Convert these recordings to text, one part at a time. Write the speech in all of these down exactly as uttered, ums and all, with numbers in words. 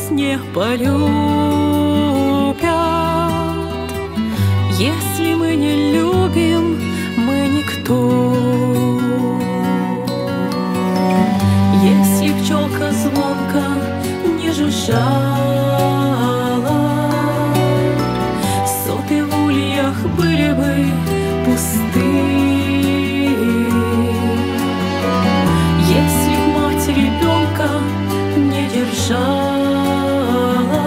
нас не полюбят. Если мы не любим, мы никто. Если пчелка звонко не жужжала, соты в ульях были бы пусты. Если б мать ребенка не держала,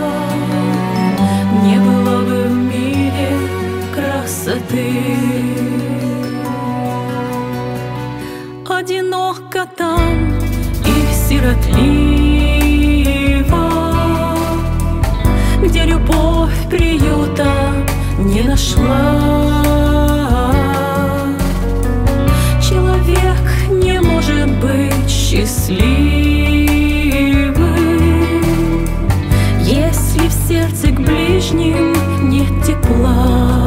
не было бы в мире красоты. Одиноко там и сиротливо, где любовь приюта не нашла. Человек не может быть счастливым, если в сердце к ближним нет тепла.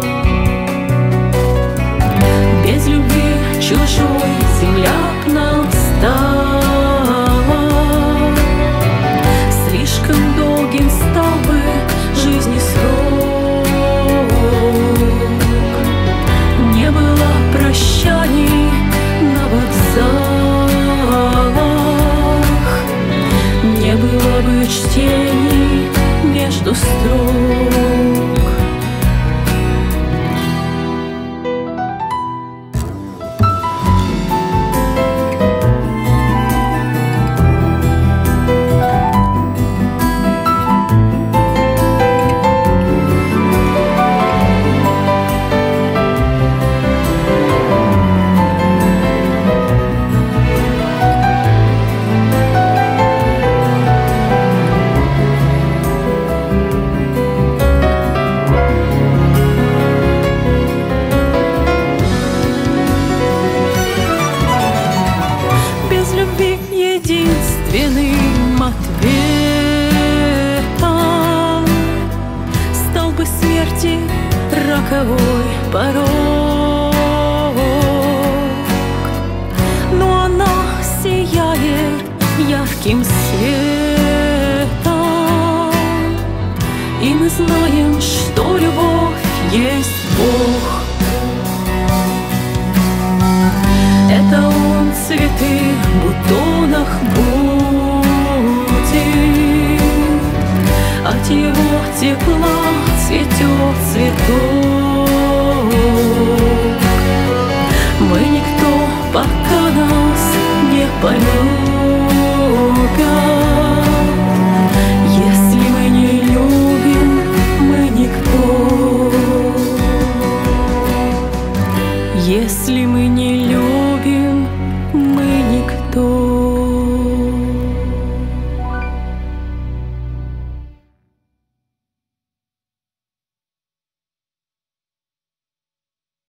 Без любви чужой земля к нам стала. Слишком долгим стал бы жизни срок. Не было прощаний на вокзалах, не было бы чтений между строк. Единственным ответом стал бы смерти роковой порог. Но она сияет ярким светом, и мы знаем, что любовь есть Бог. Это Он цветы в бутонах будет, от Его тепла цветет цветок. Мы никто, пока нас не поймет.